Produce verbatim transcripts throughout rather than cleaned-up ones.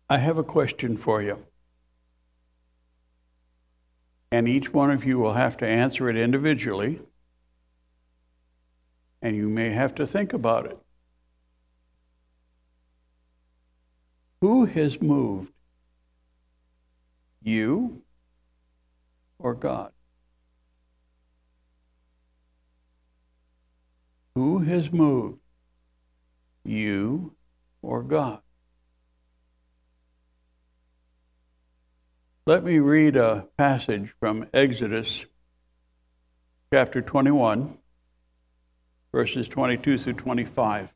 I have a question for you. And each one of you will have to answer it individually. And you may have to think about it. Who has moved? You or God? Who has moved? You or God? Let me read a passage from Exodus chapter twenty-one, verses twenty-two through twenty-five.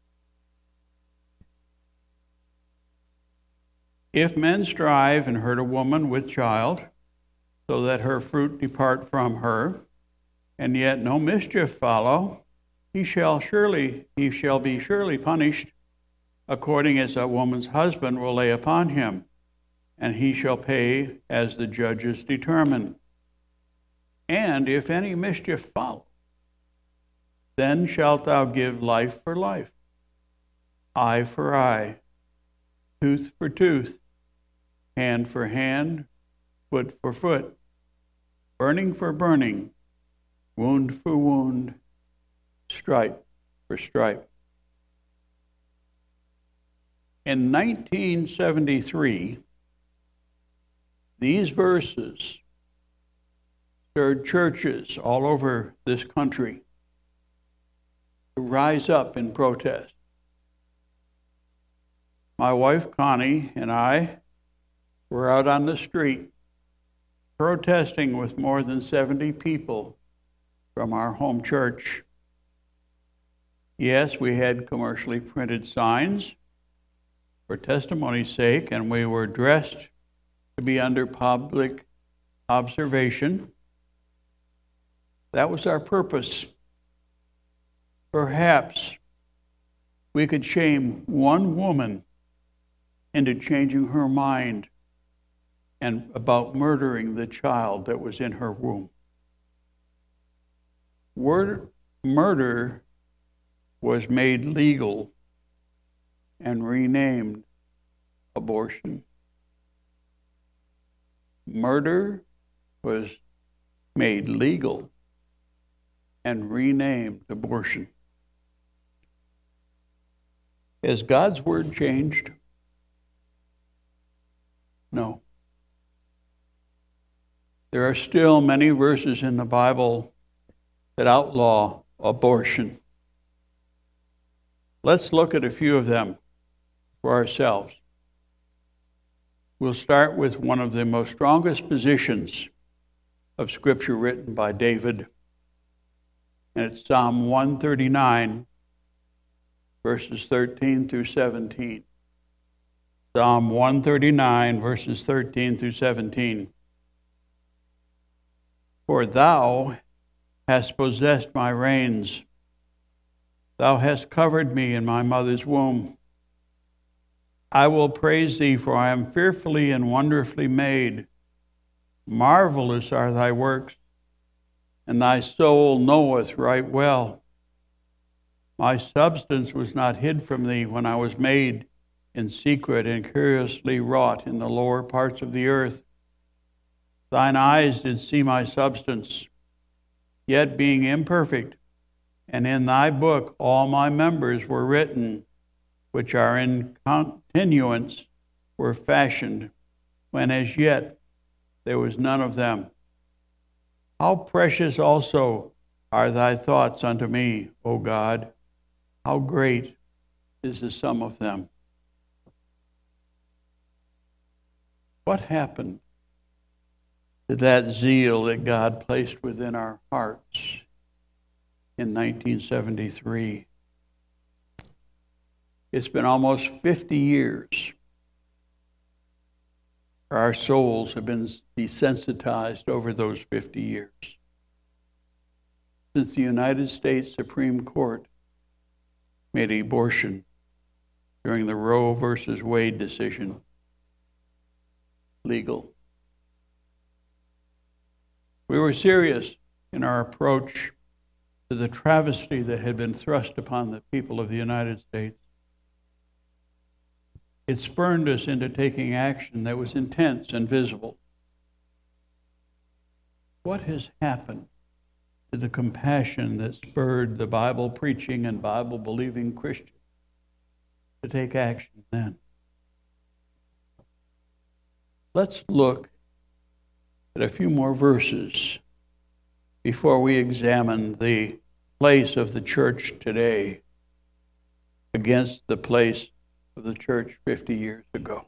If men strive and hurt a woman with child, so that her fruit depart from her, and yet no mischief follow, he shall surely he shall be surely punished, according as a woman's husband will lay upon him, and he shall pay as the judges determine. And if any mischief follow, then shalt thou give life for life, eye for eye, tooth for tooth, hand for hand, foot for foot, burning for burning, wound for wound, stripe for stripe. In nineteen seventy-three, these verses stirred churches all over this country to rise up in protest. My wife Connie and I were out on the street protesting with more than seventy people from our home church. Yes, we had commercially printed signs for testimony's sake, and we were dressed to be under public observation. That was our purpose. Perhaps we could shame one woman into changing her mind and about murdering the child that was in her womb. Word, murder was made legal and renamed abortion. Murder was made legal and renamed abortion. Has God's word changed? No. There are still many verses in the Bible that outlaw abortion. Let's look at a few of them for ourselves. We'll start with one of the most strongest positions of Scripture written by David, and it's Psalm one thirty-nine, verses thirteen through seventeen. Psalm one thirty-nine, verses thirteen through seventeen. For thou hast possessed my reins. Thou hast covered me in my mother's womb. I will praise thee, for I am fearfully and wonderfully made. Marvelous are thy works, and thy soul knoweth right well. My substance was not hid from thee when I was made in secret and curiously wrought in the lower parts of the earth. Thine eyes did see my substance, yet being imperfect, and in thy book all my members were written, which are in continuance, were fashioned, when as yet there was none of them. How precious also are thy thoughts unto me, O God! How great is the sum of them! What happened to that zeal that God placed within our hearts in nineteen seventy-three? It's been almost fifty years. Our souls have been desensitized over those fifty years. Since the United States Supreme Court made abortion during the Roe versus Wade decision legal. We were serious in our approach to the travesty that had been thrust upon the people of the United States. It spurned us into taking action that was intense and visible. What has happened to the compassion that spurred the Bible-preaching and Bible-believing Christians to take action then? Let's look at a few more verses before we examine the place of the church today against the place of the church fifty years ago.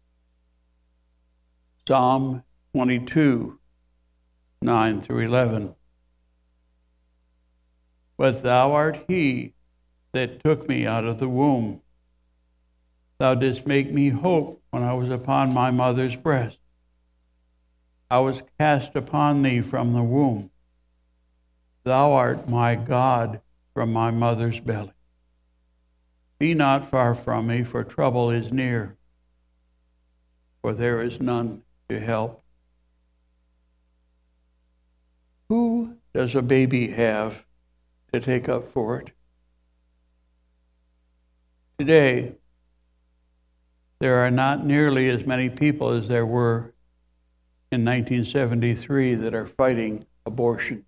Psalm twenty-two, nine through eleven. But thou art he that took me out of the womb. Thou didst make me hope when I was upon my mother's breast. I was cast upon thee from the womb. Thou art my God from my mother's belly. Be not far from me, for trouble is near, for there is none to help. Who does a baby have to take up for it? Today, there are not nearly as many people as there were in nineteen seventy-three that are fighting abortion.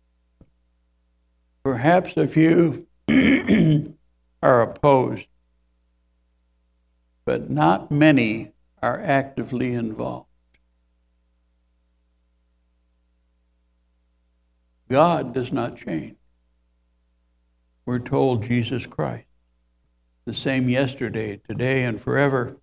Perhaps a few are opposed, but not many are actively involved. God does not change. We're told Jesus Christ, the same yesterday, today, and forever.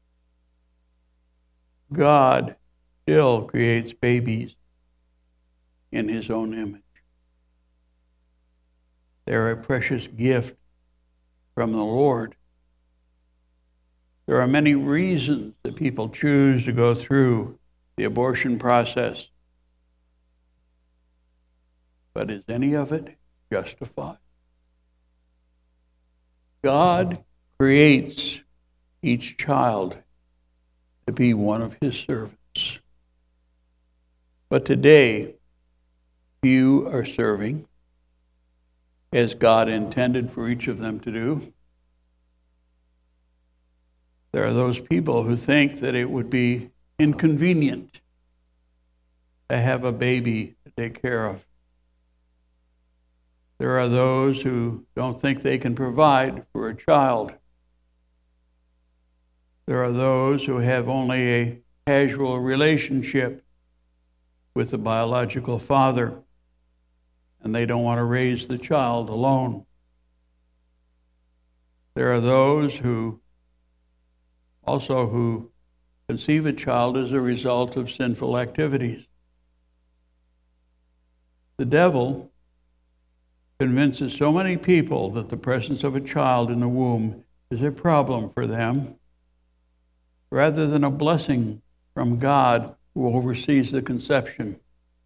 God still creates babies in his own image. They're a precious gift from the Lord. There are many reasons that people choose to go through the abortion process. But is any of it justified? God creates each child to be one of his servants. But today, few are serving as God intended for each of them to do. There are those people who think that it would be inconvenient to have a baby to take care of. There are those who don't think they can provide for a child. There are those who have only a casual relationship with the biological father, and they don't want to raise the child alone. There are those who also who conceive a child as a result of sinful activities. The devil convinces so many people that the presence of a child in the womb is a problem for them, rather than a blessing from God who oversees the conception.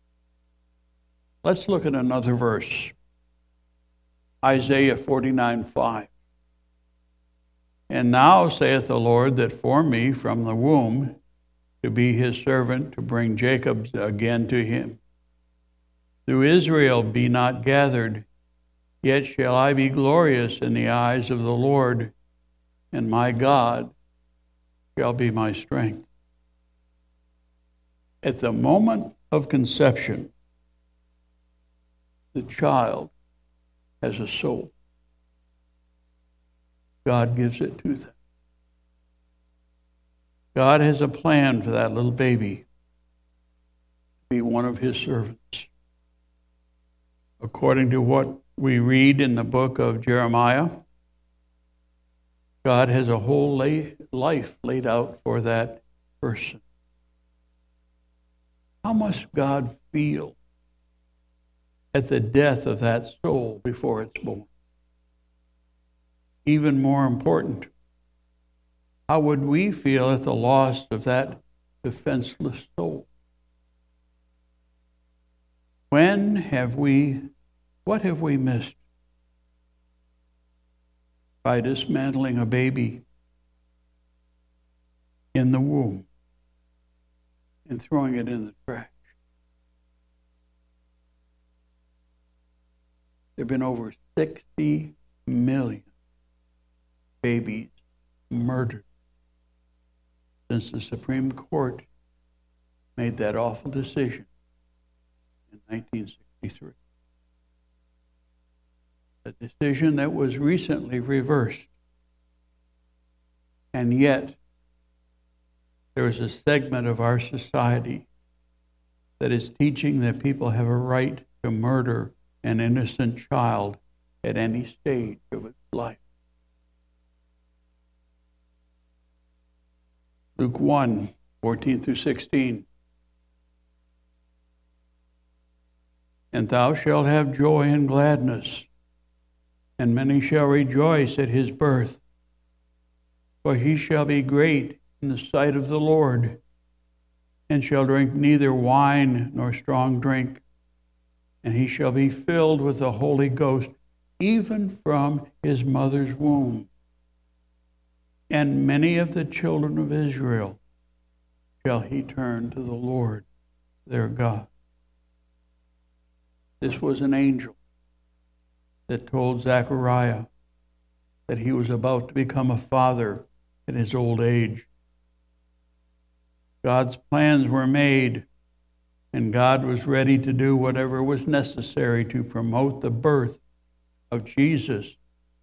Let's look at another verse. Isaiah forty-nine five. And now saith the Lord that formed me from the womb to be his servant, to bring Jacob again to him. Though Israel be not gathered, yet shall I be glorious in the eyes of the Lord, and my God shall be my strength. At the moment of conception, the child has a soul. God gives it to them. God has a plan for that little baby to be one of his servants. According to what we read in the book of Jeremiah, God has a whole lay, life laid out for that person. How must God feel at the death of that soul before it's born? Even more important, how would we feel at the loss of that defenseless soul? When have we, what have we missed by dismantling a baby in the womb and throwing it in the trash? There have been over sixty million babies murdered since the Supreme Court made that awful decision in nineteen sixty-three. A decision that was recently reversed. And yet, there is a segment of our society that is teaching that people have a right to murder an innocent child at any stage of its life. Luke one, fourteen through sixteen. And thou shalt have joy and gladness, and many shall rejoice at his birth. For he shall be great in the sight of the Lord, and shall drink neither wine nor strong drink. And he shall be filled with the Holy Ghost, even from his mother's womb. And many of the children of Israel shall he turn to the Lord their God. This was an angel that told Zechariah that he was about to become a father in his old age. God's plans were made, and God was ready to do whatever was necessary to promote the birth of Jesus.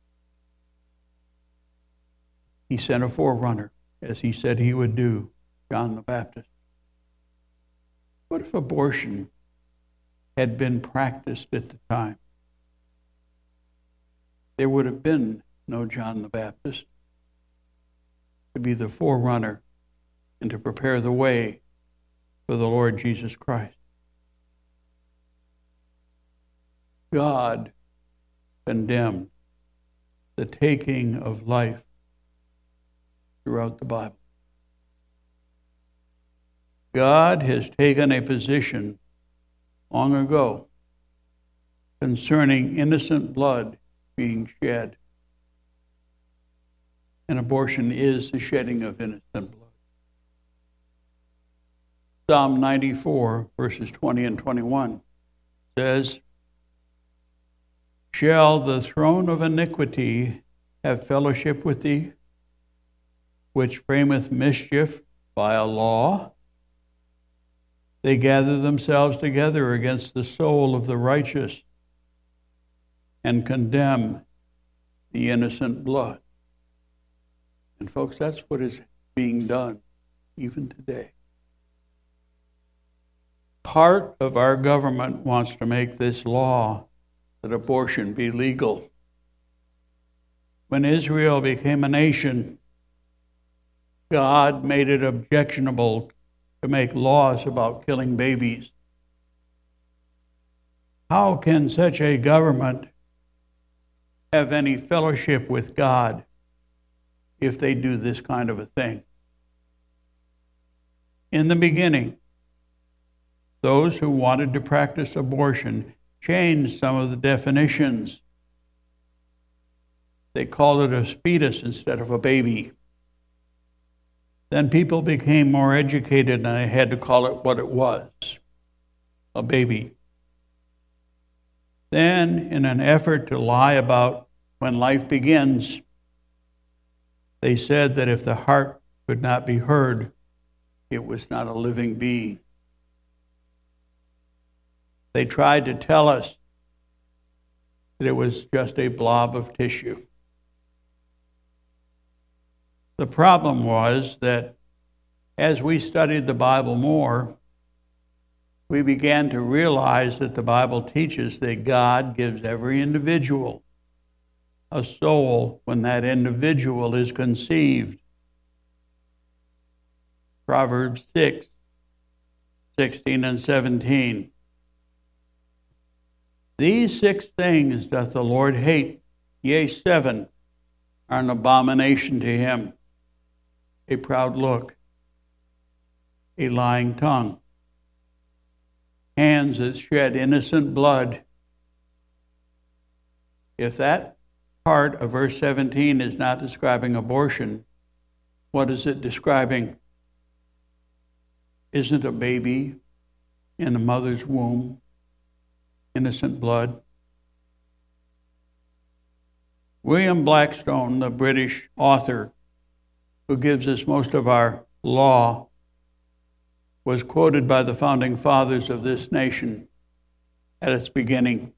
He sent a forerunner, as he said he would do, John the Baptist. What if abortion had been practiced at the time? There would have been no John the Baptist to be the forerunner and to prepare the way for the Lord Jesus Christ. God condemned the taking of life throughout the Bible. God has taken a position long ago concerning innocent blood being shed. And abortion is the shedding of innocent blood. Psalm ninety-four, verses twenty and twenty-one says, Shall the throne of iniquity have fellowship with thee, which frameth mischief by a law? They gather themselves together against the soul of the righteous and condemn the innocent blood. And folks, that's what is being done even today. Part of our government wants to make this law that abortion be legal. When Israel became a nation, God made it objectionable to make laws about killing babies. How can such a government have any fellowship with God if they do this kind of a thing? In the beginning, those who wanted to practice abortion changed some of the definitions. They called it a fetus instead of a baby. Then people became more educated and they had to call it what it was, a baby. Then, in an effort to lie about when life begins, they said that if the heart could not be heard, it was not a living being. They tried to tell us that it was just a blob of tissue. The problem was that as we studied the Bible more, we began to realize that the Bible teaches that God gives every individual a soul when that individual is conceived. Proverbs six, sixteen and seventeen. These six things doth the Lord hate, yea, seven are an abomination to him: a proud look, a lying tongue, hands that shed innocent blood. If that part of verse seventeen is not describing abortion, what is it describing? Isn't a baby in a mother's womb innocent blood? William Blackstone, the British author who gives us most of our law was quoted by the founding fathers of this nation at its beginning.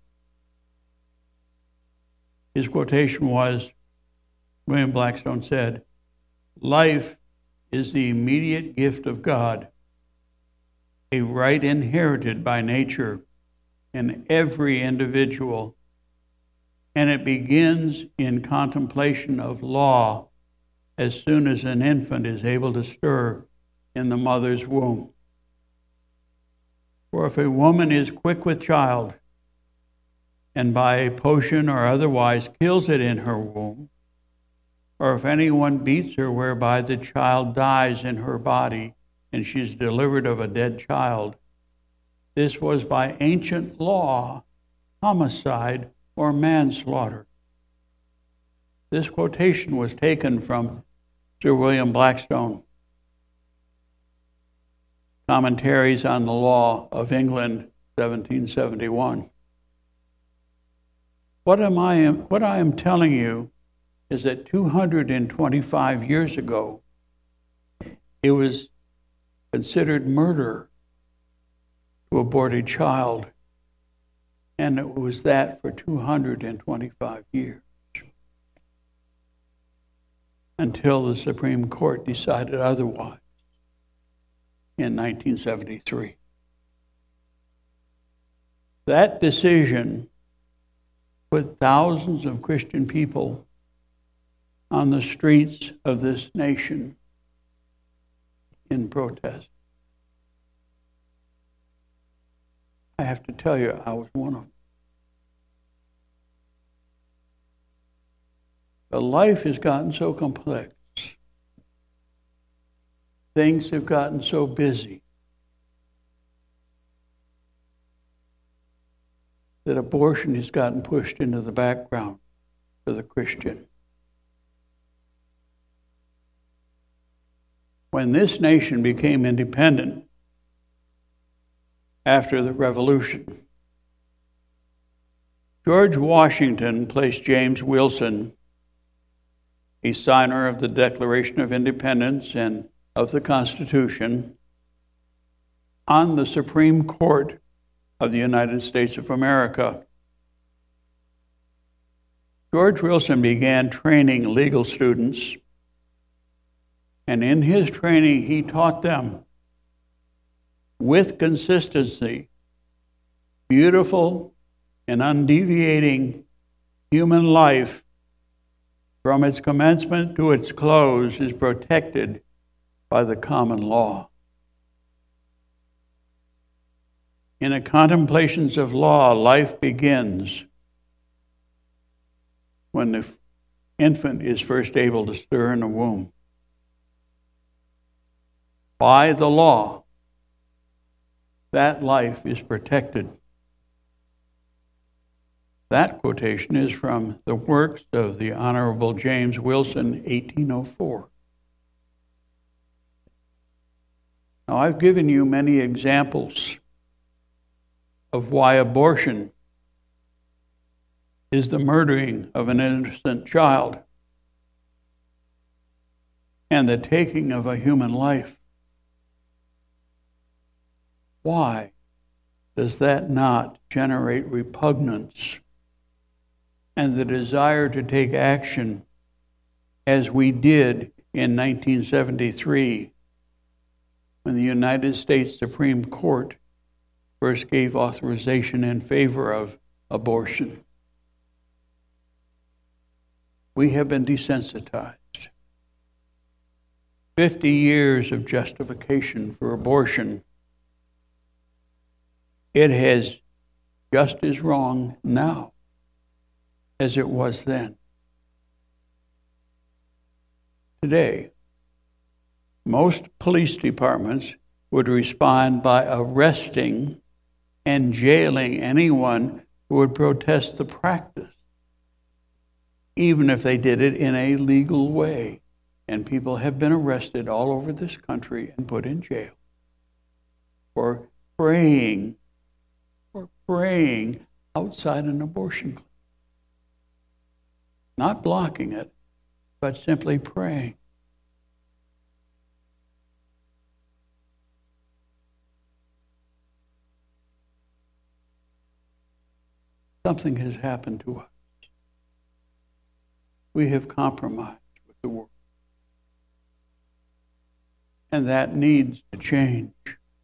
His quotation was, William Blackstone said, "Life is the immediate gift of God, a right inherited by nature in every individual, and it begins in contemplation of law as soon as an infant is able to stir in the mother's womb. For if a woman is quick with child, and by a potion or otherwise kills it in her womb, or if anyone beats her whereby the child dies in her body, and she's delivered of a dead child, this was by ancient law homicide or manslaughter." This quotation was taken from Sir William Blackstone, Commentaries on the Law of England, seventeen seventy-one. What am I what I am telling you is that two hundred twenty-five years ago, it was considered murder to abort a child, and it was that for two hundred twenty-five years, until the Supreme Court decided otherwise in nineteen seventy-three. That decision put thousands of Christian people on the streets of this nation in protest. I have to tell you, I was one of them. But life has gotten so complex. Things have gotten so busy that abortion has gotten pushed into the background for the Christian. When this nation became independent after the Revolution, George Washington placed James Wilson, a signer of the Declaration of Independence and of the Constitution, on the Supreme Court of the United States of America. George Wilson began training legal students, and in his training, he taught them with consistency, beautiful and undeviating human life from its commencement to its close is protected by the common law. In the contemplations of law, life begins when the infant is first able to stir in the womb. By the law, that life is protected. That quotation is from the works of the Honorable James Wilson, eighteen oh four. Now, I've given you many examples of why abortion is the murdering of an innocent child and the taking of a human life. Why does that not generate repugnance and the desire to take action as we did in nineteen seventy-three when the United States Supreme Court first gave authorization in favor of abortion? We have been desensitized. Fifty years of justification for abortion. It has just as wrong now as it was then. Today, most police departments would respond by arresting and jailing anyone who would protest the practice, even if they did it in a legal way. And people have been arrested all over this country and put in jail for praying, for praying outside an abortion clinic. Not blocking it, but simply praying. something has happened to us. We have compromised with the world. And that needs to change.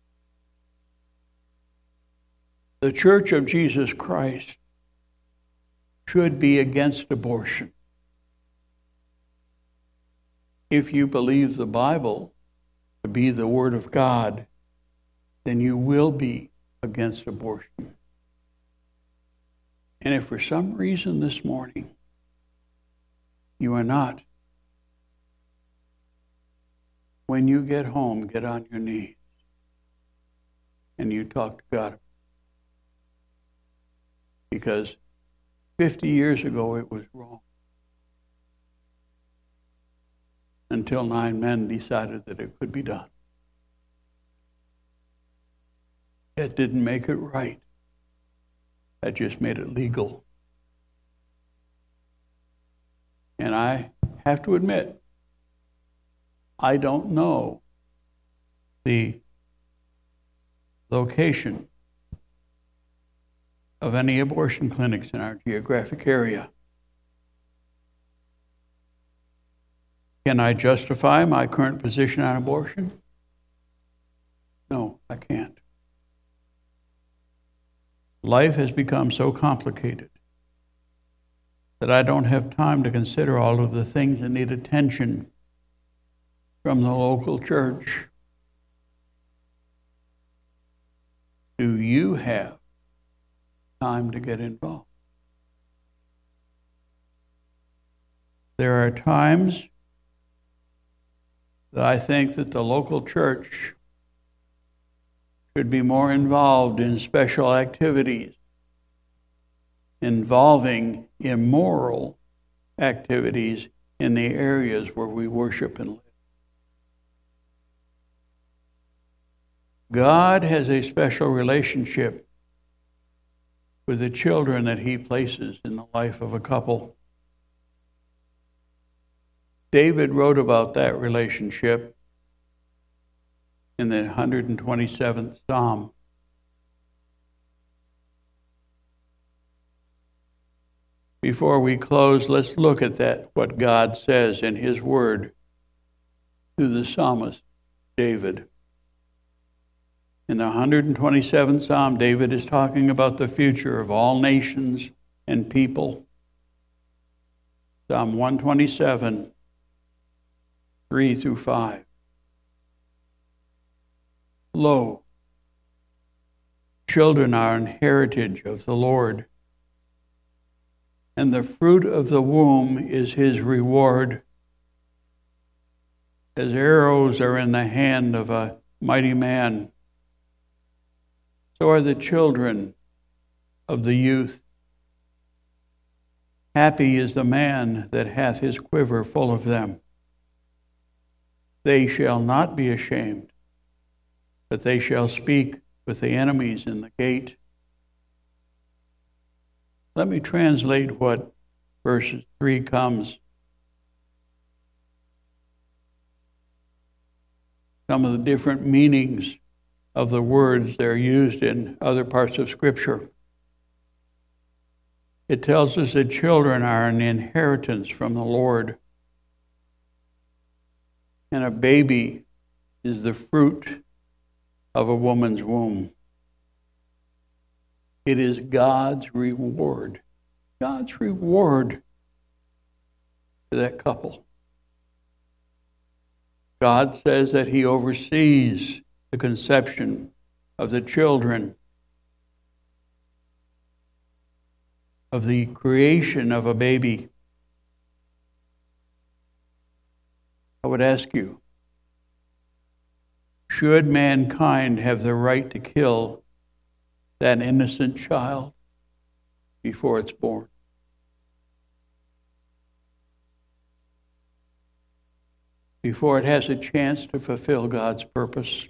The Church of Jesus Christ should be against abortion. If you believe the Bible to be the Word of God, then you will be against abortion. And if for some reason this morning you are not, when you get home, get on your knees and you talk to God. Because fifty years ago it was wrong. Until nine men decided that it could be done. That didn't make it right. That just made it legal. And I have to admit, I don't know the location of any abortion clinics in our geographic area. Can I justify my current position on abortion? No, I can't. Life has become so complicated that I don't have time to consider all of the things that need attention from the local church. Do you have time to get involved? There are times that I think that the local church should be more involved in special activities involving immoral activities in the areas where we worship and live. God has a special relationship with the children that he places in the life of a couple. David wrote about that relationship in the one hundred twenty-seventh Psalm. Before we close, let's look at that, what God says in his word through the psalmist David. In the one hundred twenty-seventh Psalm, David is talking about the future of all nations and people. Psalm one twenty-seven, three through five. Lo, children are an heritage of the Lord, and the fruit of the womb is his reward. As arrows are in the hand of a mighty man, so are the children of the youth. Happy is the man that hath his quiver full of them. They shall not be ashamed, but they shall speak with the enemies in the gate. Let me translate what verses three comes. Some of the different meanings of the words that are used in other parts of Scripture. It tells us that children are an inheritance from the Lord, and a baby is the fruit of a woman's womb. It is God's reward, God's reward to that couple. God says that he oversees the conception of the children, of the creation of a baby. I would ask you, should mankind have the right to kill that innocent child before it's born? Before it has a chance to fulfill God's purpose?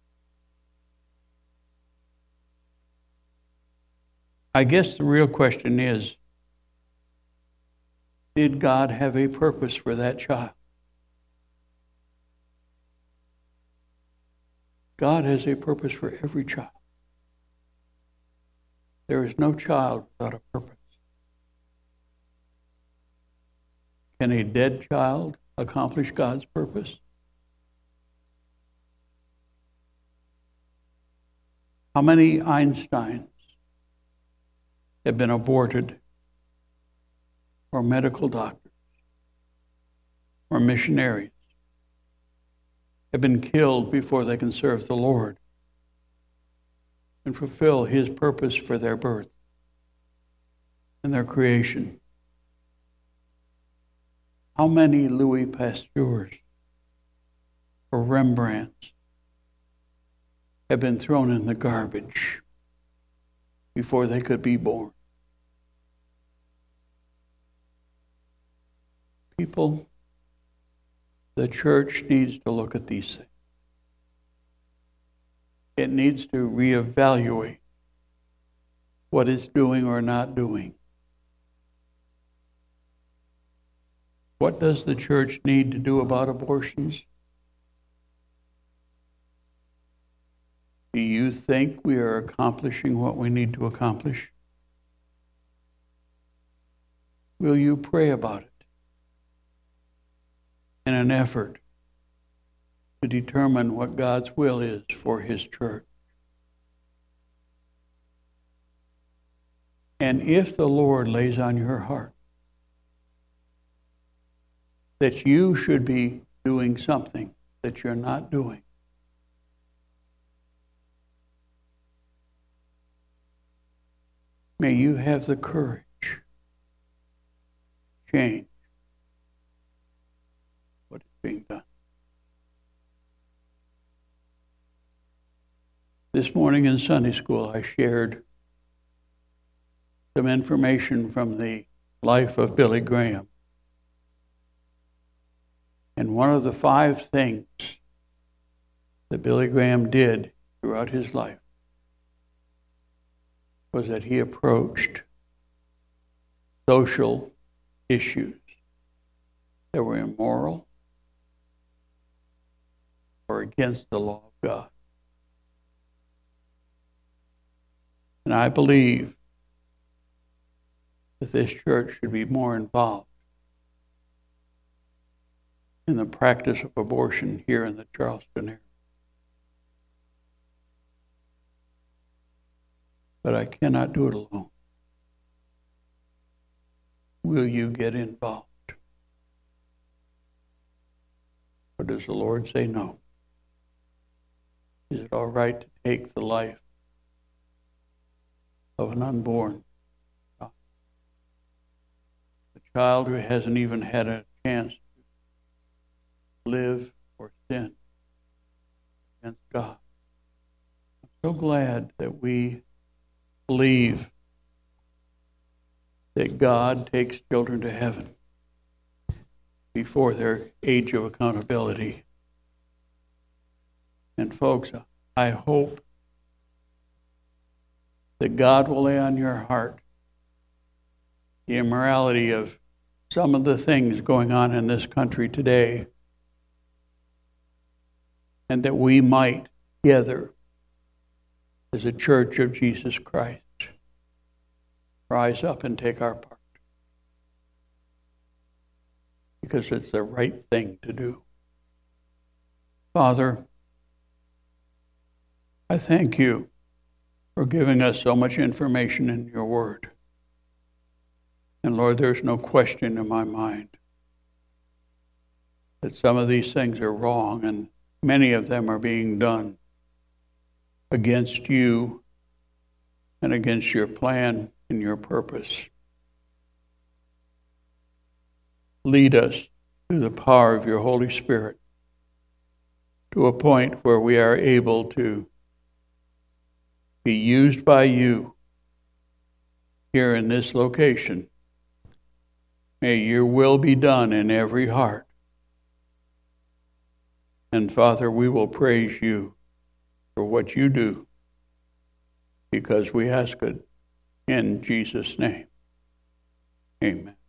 I guess the real question is, did God have a purpose for that child? God has a purpose for every child. There is no child without a purpose. Can a dead child accomplish God's purpose? How many Einsteins have been aborted, or medical doctors, or missionaries have been killed before they can serve the Lord and fulfill His purpose for their birth and their creation? How many Louis Pasteurs or Rembrandts have been thrown in the garbage before they could be born? People, the church needs to look at these things. It needs to reevaluate what it's doing or not doing. What does the church need to do about abortions? Do you think we are accomplishing what we need to accomplish? Will you pray about it in an effort to determine what God's will is for His church? And if the Lord lays on your heart that you should be doing something that you're not doing, may you have the courage to change what is being done. This morning in Sunday school, I shared some information from the life of Billy Graham. And one of the five things that Billy Graham did throughout his life was that he approached social issues that were immoral or against the law of God. And I believe that this church should be more involved in the practice of abortion here in the Charleston area. But I cannot do it alone. Will you get involved? Or does the Lord say no? Is it all right to take the life of an unborn child? A child who hasn't even had a chance to live or sin against God. I'm so glad that we believe that God takes children to heaven before their age of accountability. And folks, I hope that God will lay on your heart the immorality of some of the things going on in this country today, and that we might together as a church of Jesus Christ rise up and take our part, because it's the right thing to do. Father, I thank you for giving us so much information in your word. And Lord, there's no question in my mind that some of these things are wrong, and many of them are being done against you and against your plan and your purpose. Lead us through the power of your Holy Spirit to a point where we are able to be used by you here in this location. May your will be done in every heart. And Father, we will praise you for what you do, because we ask it in Jesus' name. Amen.